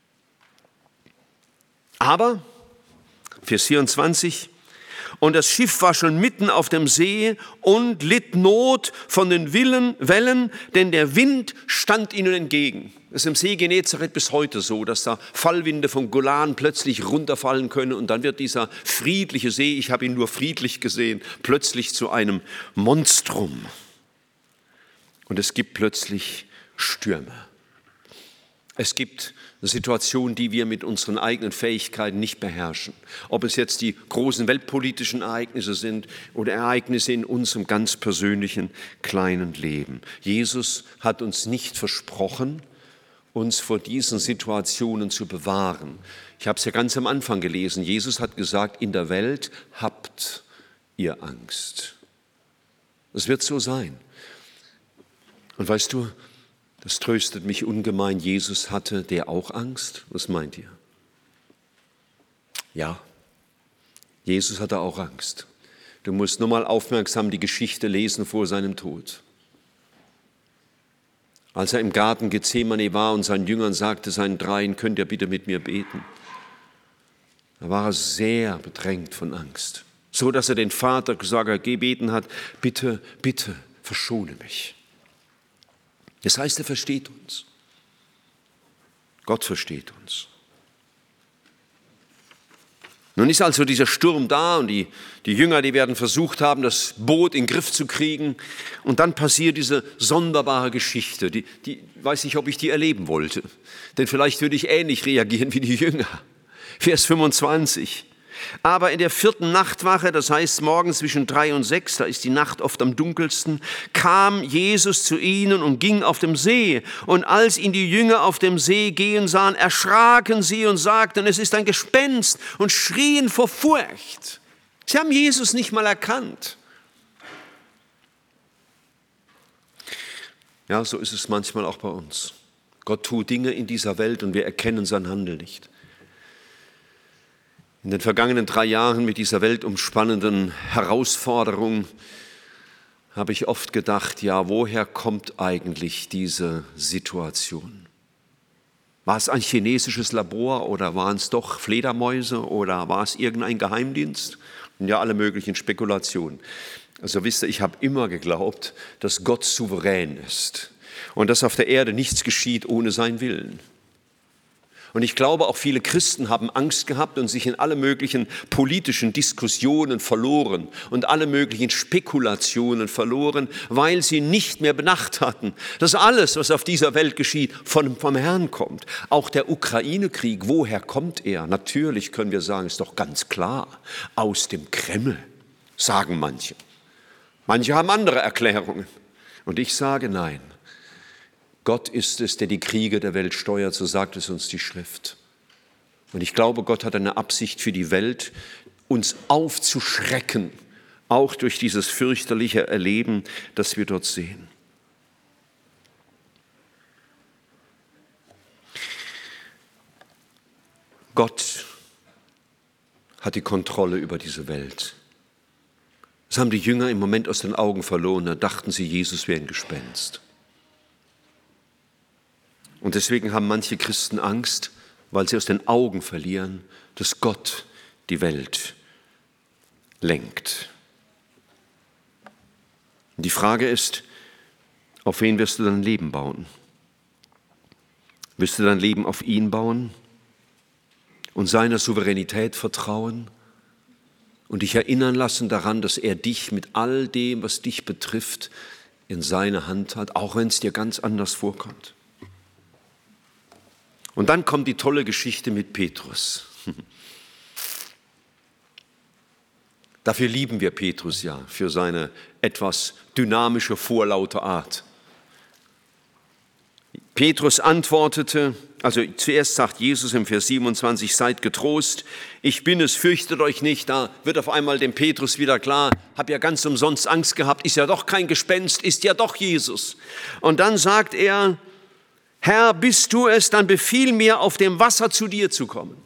Aber, Vers vierundzwanzig, und das Schiff war schon mitten auf dem See und litt Not von den Wellen, denn der Wind stand ihnen entgegen. Es ist im See Genezareth bis heute so, dass da Fallwinde vom Golan plötzlich runterfallen können und dann wird dieser friedliche See, ich habe ihn nur friedlich gesehen, plötzlich zu einem Monstrum. Und es gibt plötzlich Stürme. Es gibt Situationen, die wir mit unseren eigenen Fähigkeiten nicht beherrschen. Ob es jetzt die großen weltpolitischen Ereignisse sind oder Ereignisse in unserem ganz persönlichen kleinen Leben. Jesus hat uns nicht versprochen, uns vor diesen Situationen zu bewahren. Ich habe es ja ganz am Anfang gelesen. Jesus hat gesagt, in der Welt habt ihr Angst. Es wird so sein. Und weißt du, das tröstet mich ungemein. Jesus hatte der auch Angst? Was meint ihr? Ja, Jesus hatte auch Angst. Du musst nur mal aufmerksam die Geschichte lesen vor seinem Tod. Als er im Garten Gethsemane war und seinen Jüngern sagte, seinen Dreien, könnt ihr bitte mit mir beten? Da war er sehr bedrängt von Angst. So, dass er den Vater gesagt, gebeten hat, bitte, bitte, verschone mich. Das heißt, er versteht uns. Gott versteht uns. Nun ist also dieser Sturm da und die, die Jünger, die werden versucht haben, das Boot in den Griff zu kriegen. Und dann passiert diese sonderbare Geschichte. Die, die weiß nicht, ob ich die erleben wollte. Denn vielleicht würde ich ähnlich reagieren wie die Jünger. Vers fünfundzwanzig. Aber in der vierten Nachtwache, das heißt morgens zwischen drei und sechs, da ist die Nacht oft am dunkelsten, kam Jesus zu ihnen und ging auf dem See. Und als ihn die Jünger auf dem See gehen sahen, erschraken sie und sagten, es ist ein Gespenst, und schrien vor Furcht. Sie haben Jesus nicht mal erkannt. Ja, so ist es manchmal auch bei uns. Gott tut Dinge in dieser Welt und wir erkennen sein Handeln nicht. In den vergangenen drei Jahren mit dieser weltumspannenden Herausforderung habe ich oft gedacht, ja, woher kommt eigentlich diese Situation? War es ein chinesisches Labor oder waren es doch Fledermäuse oder war es irgendein Geheimdienst? Und ja, alle möglichen Spekulationen. Also wisst ihr, ich habe immer geglaubt, dass Gott souverän ist. und dass auf der Erde nichts geschieht ohne seinen Willen. Und ich glaube, auch viele Christen haben Angst gehabt und sich in alle möglichen politischen Diskussionen verloren und alle möglichen Spekulationen verloren, weil sie nicht mehr bedacht hatten, dass alles, was auf dieser Welt geschieht, von, vom Herrn kommt. Auch der Ukraine-Krieg, woher kommt er? Natürlich können wir sagen, ist doch ganz klar, aus dem Kreml, sagen manche. Manche haben andere Erklärungen. Und ich sage nein. Gott ist es, der die Kriege der Welt steuert, so sagt es uns die Schrift. Und ich glaube, Gott hat eine Absicht für die Welt, uns aufzuschrecken, auch durch dieses fürchterliche Erleben, das wir dort sehen. Gott hat die Kontrolle über diese Welt. Das haben die Jünger im Moment aus den Augen verloren, da dachten sie, Jesus wäre ein Gespenst. Und deswegen haben manche Christen Angst, weil sie aus den Augen verlieren, dass Gott die Welt lenkt. Und die Frage ist, auf wen wirst du dein Leben bauen? Wirst du dein Leben auf ihn bauen und seiner Souveränität vertrauen und dich erinnern lassen daran, dass er dich mit all dem, was dich betrifft, in seiner Hand hat, auch wenn es dir ganz anders vorkommt? Und dann kommt die tolle Geschichte mit Petrus. Dafür lieben wir Petrus ja, für seine etwas dynamische, vorlaute Art. Petrus antwortete, also zuerst sagt Jesus im Vers siebenundzwanzig, seid getrost, ich bin es, fürchtet euch nicht. Da wird auf einmal dem Petrus wieder klar, hab ja ganz umsonst Angst gehabt, ist ja doch kein Gespenst, ist ja doch Jesus. Und dann sagt er, Herr, bist du es, dann befiehl mir, auf dem Wasser zu dir zu kommen.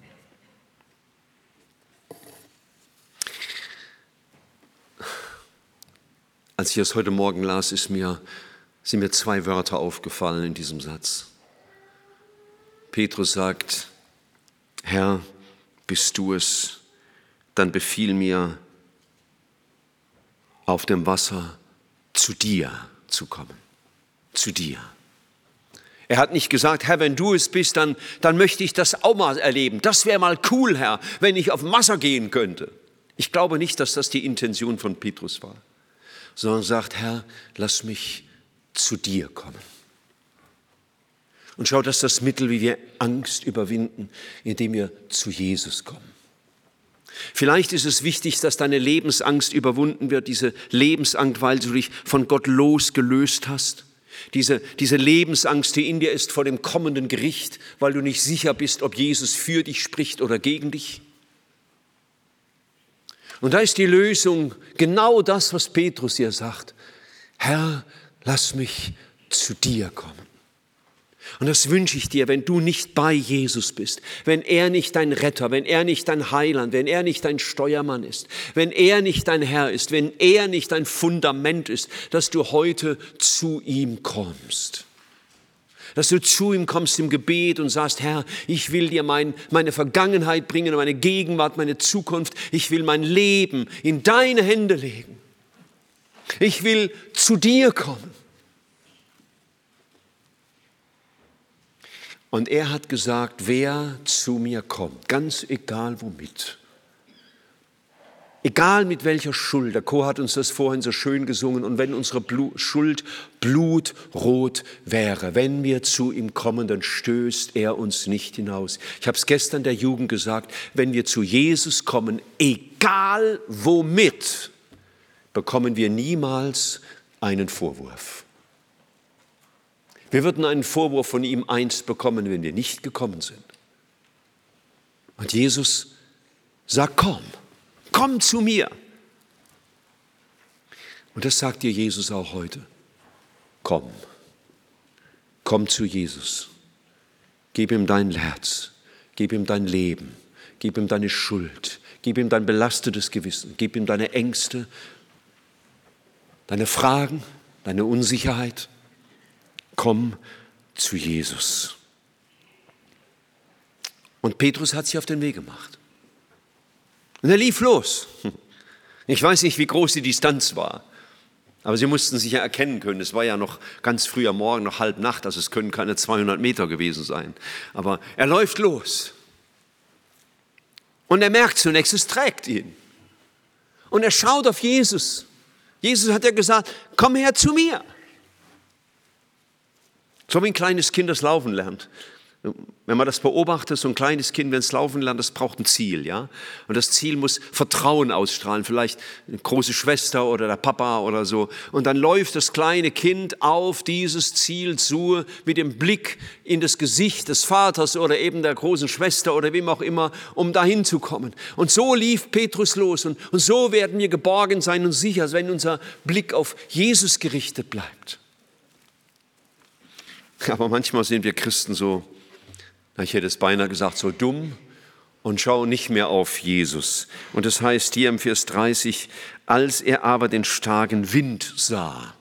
Als ich es heute Morgen las, ist mir, sind mir zwei Wörter aufgefallen in diesem Satz. Petrus sagt, Herr, bist du es, dann befiehl mir, auf dem Wasser zu dir zu kommen. Zu dir. Er hat nicht gesagt, Herr, wenn du es bist, dann, dann möchte ich das auch mal erleben. Das wäre mal cool, Herr, wenn ich auf dem Wasser gehen könnte. Ich glaube nicht, dass das die Intention von Petrus war, sondern sagt, Herr, lass mich zu dir kommen. Und schau, das ist das Mittel, wie wir Angst überwinden, indem wir zu Jesus kommen. Vielleicht ist es wichtig, dass deine Lebensangst überwunden wird, diese Lebensangst, weil du dich von Gott losgelöst hast. Diese, diese Lebensangst, die in dir ist vor dem kommenden Gericht, weil du nicht sicher bist, ob Jesus für dich spricht oder gegen dich. Und da ist die Lösung genau das, was Petrus hier sagt. Herr, lass mich zu dir kommen. Und das wünsche ich dir, wenn du nicht bei Jesus bist, wenn er nicht dein Retter, wenn er nicht dein Heiland, wenn er nicht dein Steuermann ist, wenn er nicht dein Herr ist, wenn er nicht dein Fundament ist, dass du heute zu ihm kommst. Dass du zu ihm kommst im Gebet und sagst, Herr, ich will dir mein, meine Vergangenheit bringen, meine Gegenwart, meine Zukunft. Ich will mein Leben in deine Hände legen. Ich will zu dir kommen. Und er hat gesagt, wer zu mir kommt, ganz egal womit, egal mit welcher Schuld, der Chor hat uns das vorhin so schön gesungen, und wenn unsere Blut, Schuld blutrot wäre, wenn wir zu ihm kommen, dann stößt er uns nicht hinaus. Ich habe es gestern der Jugend gesagt, wenn wir zu Jesus kommen, egal womit, bekommen wir niemals einen Vorwurf. Wir würden einen Vorwurf von ihm einst bekommen, wenn wir nicht gekommen sind. Und Jesus sagt, komm, komm zu mir. Und das sagt dir Jesus auch heute. Komm, komm zu Jesus. Gib ihm dein Herz, gib ihm dein Leben, gib ihm deine Schuld, gib ihm dein belastetes Gewissen, gib ihm deine Ängste, deine Fragen, deine Unsicherheit. Komm zu Jesus. Und Petrus hat sich auf den Weg gemacht. Und er lief los. Ich weiß nicht, wie groß die Distanz war. Aber sie mussten sich ja erkennen können. Es war ja noch ganz früh am Morgen, noch halb Nacht, also es können keine zweihundert Meter gewesen sein. Aber er läuft los. Und er merkt zunächst, es trägt ihn. Und er schaut auf Jesus. Jesus hat ja gesagt, komm her zu mir. So wie ein kleines Kind das Laufen lernt. Wenn man das beobachtet, so ein kleines Kind, wenn es laufen lernt, das braucht ein Ziel, ja. Und das Ziel muss Vertrauen ausstrahlen, vielleicht eine große Schwester oder der Papa oder so. Und dann läuft das kleine Kind auf dieses Ziel zu, mit dem Blick in das Gesicht des Vaters oder eben der großen Schwester oder wem auch immer, um dahin zu kommen. Und so lief Petrus los und, und so werden wir geborgen sein und sicher, wenn unser Blick auf Jesus gerichtet bleibt. Aber manchmal sind wir Christen so, ich hätte es beinahe gesagt, so dumm und schauen nicht mehr auf Jesus. Und das heißt hier im Vers dreißig, als er aber den starken Wind sah.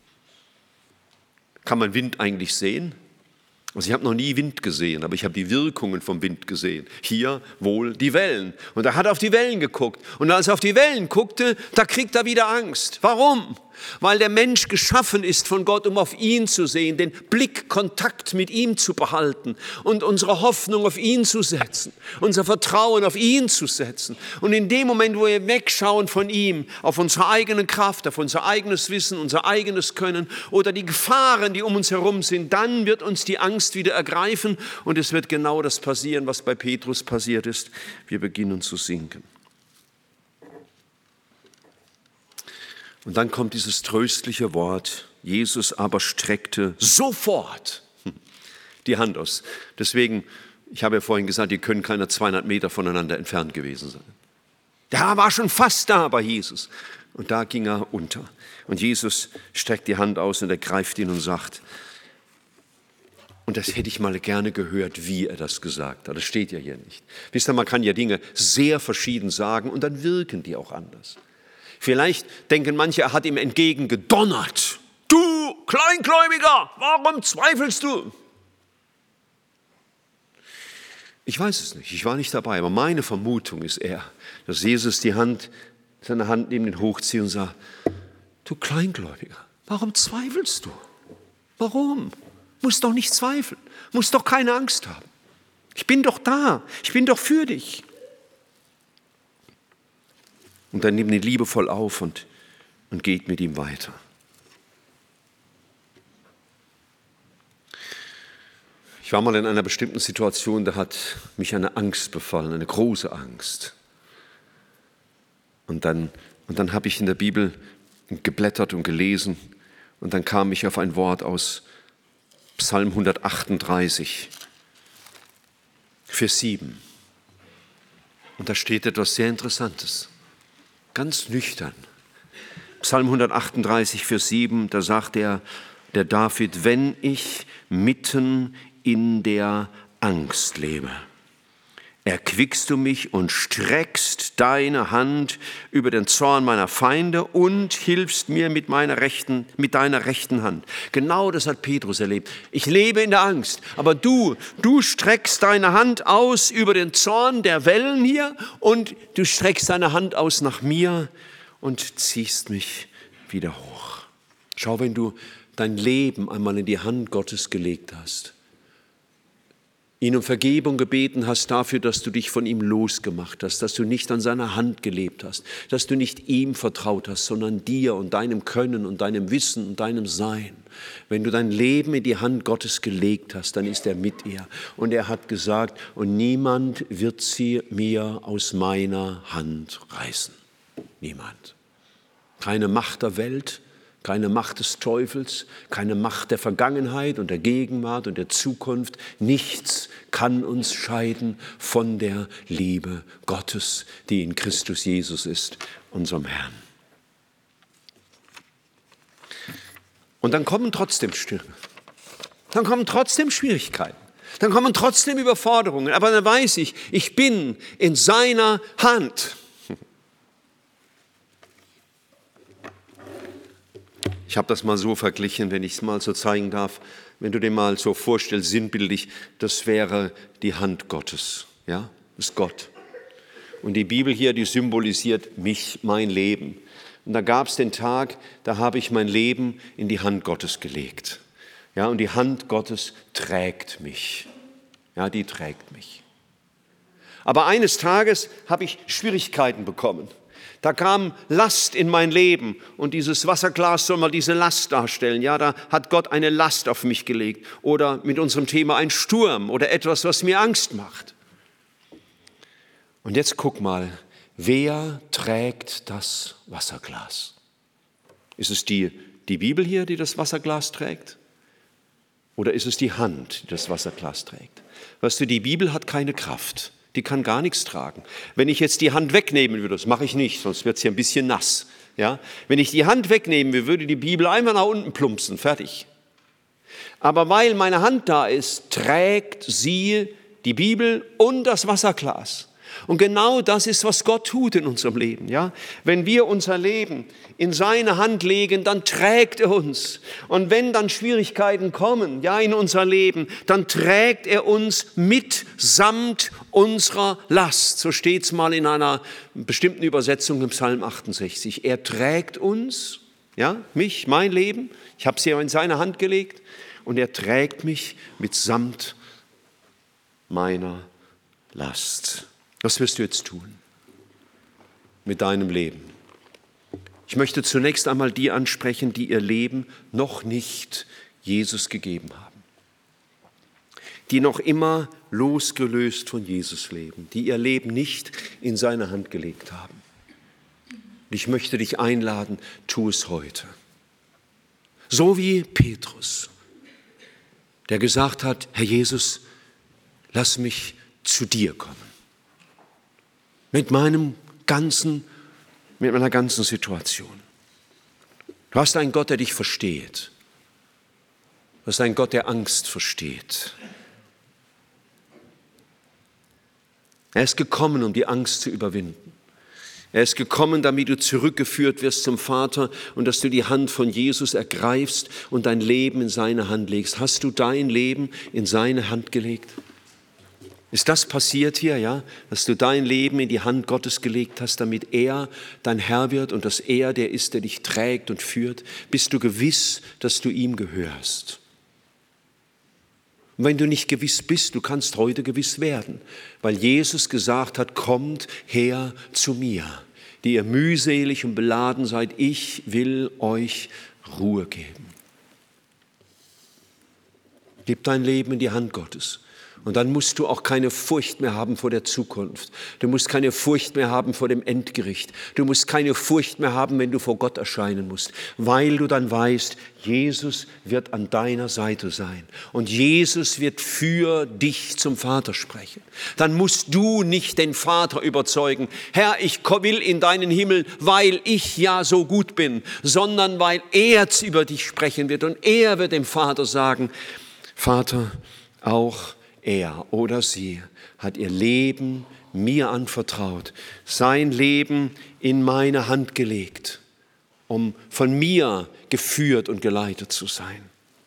Kann man Wind eigentlich sehen? Also ich habe noch nie Wind gesehen, aber ich habe die Wirkungen vom Wind gesehen. Hier wohl die Wellen. Und er hat auf die Wellen geguckt. Und als er auf die Wellen guckte, da kriegt er wieder Angst. Warum? Weil der Mensch geschaffen ist von Gott, um auf ihn zu sehen, den Blickkontakt mit ihm zu behalten und unsere Hoffnung auf ihn zu setzen, unser Vertrauen auf ihn zu setzen. Und in dem Moment, wo wir wegschauen von ihm, auf unsere eigene Kraft, auf unser eigenes Wissen, unser eigenes Können oder die Gefahren, die um uns herum sind, dann wird uns die Angst wieder ergreifen und es wird genau das passieren, was bei Petrus passiert ist. Wir beginnen zu sinken. Und dann kommt dieses tröstliche Wort, Jesus aber streckte sofort die Hand aus. Deswegen, ich habe ja vorhin gesagt, die können keine zweihundert Meter voneinander entfernt gewesen sein. Der war schon fast da bei Jesus. Und da ging er unter. Und Jesus streckt die Hand aus und er greift ihn und sagt, und das hätte ich mal gerne gehört, wie er das gesagt hat. Das steht ja hier nicht. Wisst ihr, man kann ja Dinge sehr verschieden sagen und dann wirken die auch anders. Vielleicht denken manche, er hat ihm entgegengedonnert. Du Kleingläubiger, warum zweifelst du? Ich weiß es nicht, ich war nicht dabei, aber meine Vermutung ist eher, dass Jesus die Hand, seine Hand neben den hochzieht und sagt, du Kleingläubiger, warum zweifelst du? Warum? Musst doch nicht zweifeln, musst doch keine Angst haben. Ich bin doch da, ich bin doch für dich. Und dann nimmt ihn liebevoll auf und, und geht mit ihm weiter. Ich war mal in einer bestimmten Situation, da hat mich eine Angst befallen, eine große Angst. Und dann, und dann habe ich in der Bibel geblättert und gelesen und dann kam ich auf ein Wort aus Psalm hundertachtunddreißig, Vers sieben. Und da steht etwas sehr Interessantes. Ganz nüchtern. Psalm hundertachtunddreißig, Vers sieben, da sagt er, der David, wenn ich mitten in der Angst lebe, erquickst du mich und streckst deine Hand über den Zorn meiner Feinde und hilfst mir mit meiner rechten, mit deiner rechten Hand. Genau das hat Petrus erlebt. Ich lebe in der Angst, aber du, du streckst deine Hand aus über den Zorn der Wellen hier und du streckst deine Hand aus nach mir und ziehst mich wieder hoch. Schau, wenn du dein Leben einmal in die Hand Gottes gelegt hast, ihn um Vergebung gebeten hast dafür, dass du dich von ihm losgemacht hast, dass du nicht an seiner Hand gelebt hast, dass du nicht ihm vertraut hast, sondern dir und deinem Können und deinem Wissen und deinem Sein. Wenn du dein Leben in die Hand Gottes gelegt hast, dann ist er mit dir. Und er hat gesagt, und niemand wird sie mir aus meiner Hand reißen. Niemand. Keine Macht der Welt, keine Macht des Teufels, keine Macht der Vergangenheit und der Gegenwart und der Zukunft. Nichts kann uns scheiden von der Liebe Gottes, die in Christus Jesus ist, unserem Herrn. Und dann kommen trotzdem Stürme. Dann kommen trotzdem Schwierigkeiten. Dann kommen trotzdem Überforderungen. Aber dann weiß ich, ich bin in seiner Hand. Ich habe das mal so verglichen, wenn ich es mal so zeigen darf, wenn du dir mal so vorstellst, sinnbildlich, das wäre die Hand Gottes, ja, das ist Gott. Und die Bibel hier, die symbolisiert mich, mein Leben. Und da gab es den Tag, da habe ich mein Leben in die Hand Gottes gelegt. Ja, und die Hand Gottes trägt mich. Ja, die trägt mich. Aber eines Tages habe ich Schwierigkeiten bekommen. Da kam Last in mein Leben und dieses Wasserglas soll mal diese Last darstellen. Ja, da hat Gott eine Last auf mich gelegt. Oder mit unserem Thema ein Sturm oder etwas, was mir Angst macht. Und jetzt guck mal, wer trägt das Wasserglas? Ist es die, die Bibel hier, die das Wasserglas trägt? Oder ist es die Hand, die das Wasserglas trägt? Weißt du, die Bibel hat keine Kraft. Die kann gar nichts tragen. Wenn ich jetzt die Hand wegnehmen würde, das mache ich nicht, sonst wird es hier ein bisschen nass. Ja? Wenn ich die Hand wegnehmen würde, würde die Bibel einmal nach unten plumpsen, fertig. Aber weil meine Hand da ist, trägt sie die Bibel und das Wasserglas. Und genau das ist, was Gott tut in unserem Leben. Ja? Wenn wir unser Leben in seine Hand legen, dann trägt er uns. Und wenn dann Schwierigkeiten kommen, ja, in unser Leben, dann trägt er uns mitsamt unserer Last. So steht es mal in einer bestimmten Übersetzung im Psalm achtundsechzig. Er trägt uns, ja, mich, mein Leben. Ich habe es ja in seine Hand gelegt. Und er trägt mich mitsamt meiner Last. Was wirst du jetzt tun mit deinem Leben? Ich möchte zunächst einmal die ansprechen, die ihr Leben noch nicht Jesus gegeben haben. Die noch immer losgelöst von Jesus leben, die ihr Leben nicht in seine Hand gelegt haben. Und ich möchte dich einladen, tu es heute. So wie Petrus, der gesagt hat, Herr Jesus, lass mich zu dir kommen. Mit meinem ganzen, mit meiner ganzen Situation. Du hast einen Gott, der dich versteht. Du hast einen Gott, der Angst versteht. Er ist gekommen, um die Angst zu überwinden. Er ist gekommen, damit du zurückgeführt wirst zum Vater und dass du die Hand von Jesus ergreifst und dein Leben in seine Hand legst. Hast du dein Leben in seine Hand gelegt? Ist das passiert hier, ja, dass du dein Leben in die Hand Gottes gelegt hast, damit er dein Herr wird und dass er der ist, der dich trägt und führt? Bist du gewiss, dass du ihm gehörst? Und wenn du nicht gewiss bist, du kannst heute gewiss werden, weil Jesus gesagt hat, kommt her zu mir, die ihr mühselig und beladen seid, ich will euch Ruhe geben. Gib dein Leben in die Hand Gottes. Und dann musst du auch keine Furcht mehr haben vor der Zukunft. Du musst keine Furcht mehr haben vor dem Endgericht. Du musst keine Furcht mehr haben, wenn du vor Gott erscheinen musst, weil du dann weißt, Jesus wird an deiner Seite sein. Und Jesus wird für dich zum Vater sprechen. Dann musst du nicht den Vater überzeugen, Herr, ich will in deinen Himmel, weil ich ja so gut bin, sondern weil er über dich sprechen wird. Und er wird dem Vater sagen, Vater, auch er oder sie hat ihr Leben mir anvertraut, sein Leben in meine Hand gelegt, um von mir geführt und geleitet zu sein.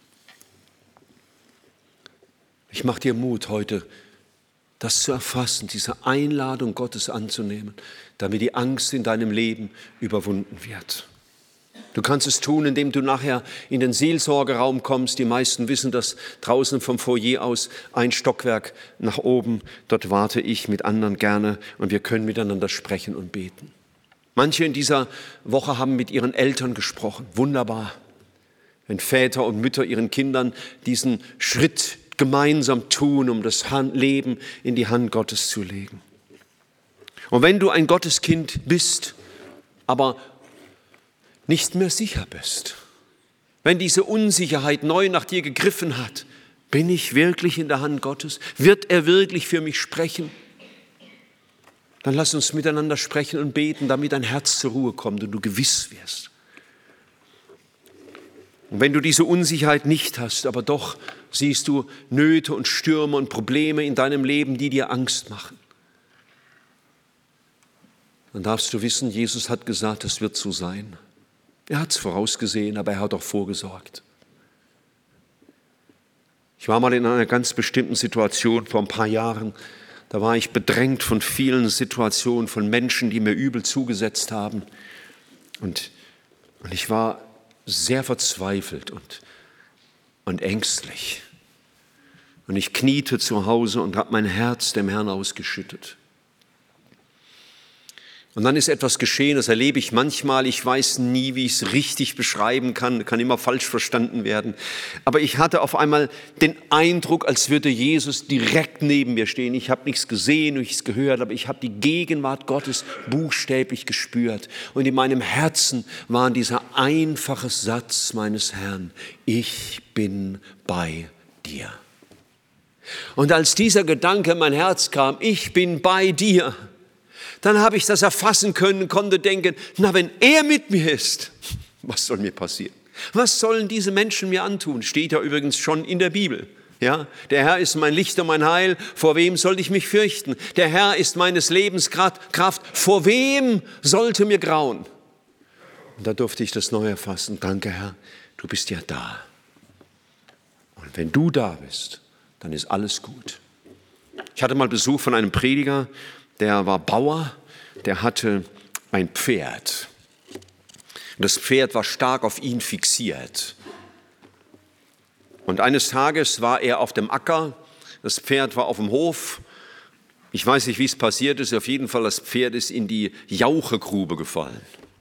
Ich mache dir Mut, heute das zu erfassen, diese Einladung Gottes anzunehmen, damit die Angst in deinem Leben überwunden wird. Du kannst es tun, indem du nachher in den Seelsorgeraum kommst. Die meisten wissen das, draußen vom Foyer aus ein Stockwerk nach oben. Dort warte ich mit anderen gerne und wir können miteinander sprechen und beten. Manche in dieser Woche haben mit ihren Eltern gesprochen. Wunderbar, wenn Väter und Mütter ihren Kindern diesen Schritt gemeinsam tun, um das Leben in die Hand Gottes zu legen. Und wenn du ein Gotteskind bist, aber nicht mehr sicher bist, wenn diese Unsicherheit neu nach dir gegriffen hat, bin ich wirklich in der Hand Gottes? Wird er wirklich für mich sprechen? Dann lass uns miteinander sprechen und beten, damit dein Herz zur Ruhe kommt und du gewiss wirst. Und wenn du diese Unsicherheit nicht hast, aber doch siehst du Nöte und Stürme und Probleme in deinem Leben, die dir Angst machen, dann darfst du wissen, Jesus hat gesagt, es wird so sein. Er hat es vorausgesehen, aber er hat auch vorgesorgt. Ich war mal in einer ganz bestimmten Situation vor ein paar Jahren. Da war ich bedrängt von vielen Situationen, von Menschen, die mir übel zugesetzt haben. Und, und ich war sehr verzweifelt und, und ängstlich. Und ich kniete zu Hause und habe mein Herz dem Herrn ausgeschüttet. Und dann ist etwas geschehen, das erlebe ich manchmal. Ich weiß nie, wie ich es richtig beschreiben kann, kann immer falsch verstanden werden. Aber ich hatte auf einmal den Eindruck, als würde Jesus direkt neben mir stehen. Ich habe nichts gesehen, nichts gehört, aber ich habe die Gegenwart Gottes buchstäblich gespürt. Und in meinem Herzen war dieser einfache Satz meines Herrn: Ich bin bei dir. Und als dieser Gedanke in mein Herz kam, ich bin bei dir, dann habe ich das erfassen können, konnte denken, na, wenn er mit mir ist, was soll mir passieren? Was sollen diese Menschen mir antun? Steht ja übrigens schon in der Bibel. Ja, der Herr ist mein Licht und mein Heil, vor wem sollte ich mich fürchten? Der Herr ist meines Lebens Kraft, vor wem sollte mir grauen? Und da durfte ich das neu erfassen. Danke, Herr, du bist ja da. Und wenn du da bist, dann ist alles gut. Ich hatte mal Besuch von einem Prediger, der war Bauer, der hatte ein Pferd. Das Pferd war stark auf ihn fixiert. Und eines Tages war er auf dem Acker, das Pferd war auf dem Hof. Ich weiß nicht, wie es passiert ist, auf jeden Fall, das Pferd ist in die Jauchegrube gefallen.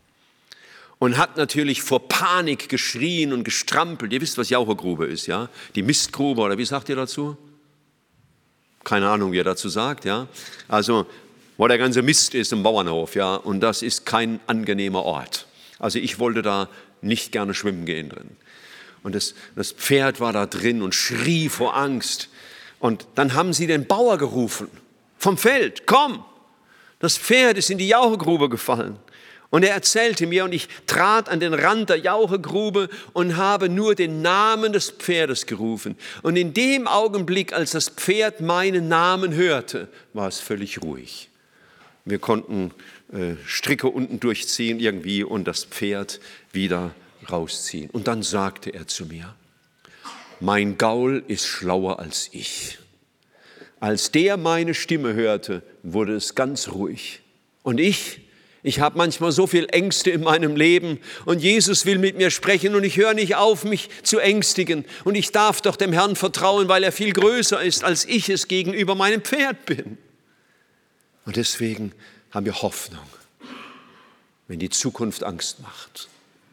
Und hat natürlich vor Panik geschrien und gestrampelt. Ihr wisst, was Jauchegrube ist, ja? Die Mistgrube, oder wie sagt ihr dazu? Keine Ahnung, wie er dazu sagt, ja? Also, wo der ganze Mist ist im Bauernhof, ja? Und das ist kein angenehmer Ort. Also ich wollte da nicht gerne schwimmen gehen drin. Und das, das Pferd war da drin und schrie vor Angst. Und dann haben sie den Bauer gerufen vom Feld: Komm, das Pferd ist in die Jauchegrube gefallen. Und er erzählte mir, und ich trat an den Rand der Jauchegrube und habe nur den Namen des Pferdes gerufen. Und in dem Augenblick, als das Pferd meinen Namen hörte, war es völlig ruhig. Wir konnten äh, Stricke unten durchziehen irgendwie und das Pferd wieder rausziehen. Und dann sagte er zu mir: Mein Gaul ist schlauer als ich. Als der meine Stimme hörte, wurde es ganz ruhig. Und ich, ich habe manchmal so viel Ängste in meinem Leben und Jesus will mit mir sprechen und ich höre nicht auf, mich zu ängstigen. Und ich darf doch dem Herrn vertrauen, weil er viel größer ist, als ich es gegenüber meinem Pferd bin. Und deswegen haben wir Hoffnung, wenn die Zukunft Angst macht.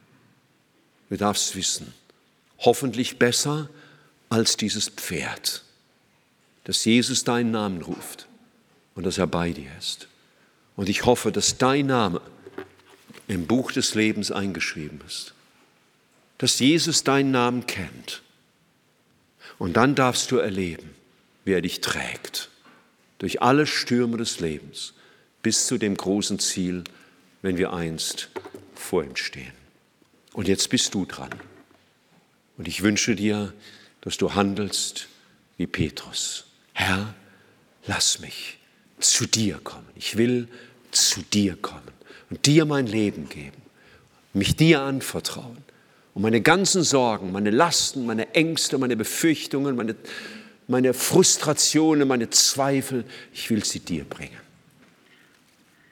Du darfst wissen, hoffentlich besser als dieses Pferd, dass Jesus deinen Namen ruft und dass er bei dir ist. Und ich hoffe, dass dein Name im Buch des Lebens eingeschrieben ist, dass Jesus deinen Namen kennt. Und dann darfst du erleben, wie er dich trägt, durch alle Stürme des Lebens, bis zu dem großen Ziel, wenn wir einst vor ihm stehen. Und jetzt bist du dran. Und ich wünsche dir, dass du handelst wie Petrus. Herr, lass mich zu dir kommen. Ich will zu dir kommen und dir mein Leben geben, mich dir anvertrauen und meine ganzen Sorgen, meine Lasten, meine Ängste, meine Befürchtungen, meine, meine Frustrationen, meine Zweifel, ich will sie dir bringen.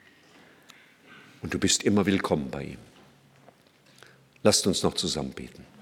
Und du bist immer willkommen bei ihm. Lasst uns noch zusammen beten.